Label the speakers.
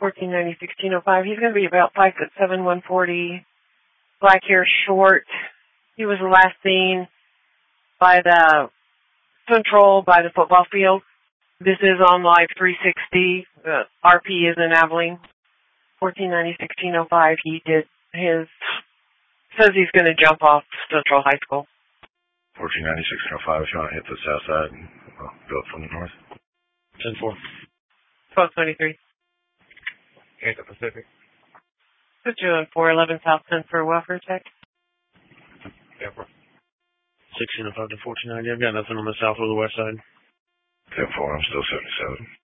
Speaker 1: 1490, 1605. He's going to be about 5'7", 140, black hair, short. He was last seen by the Central, by the football field. This is on Live 360. RP is in Abilene. 1490, 1605. He did his, says he's going to jump off Central High School.
Speaker 2: 1490, 1605, if you want to hit the south side and go from the north.
Speaker 3: 10-4.
Speaker 1: 1223.
Speaker 3: Ain't the Pacific.
Speaker 1: Put you on 411 South 10 for welfare check.
Speaker 3: Yeah, bro. 1605 to 1490. I've got nothing on the south or the west side.
Speaker 2: 10-4, I'm still 77.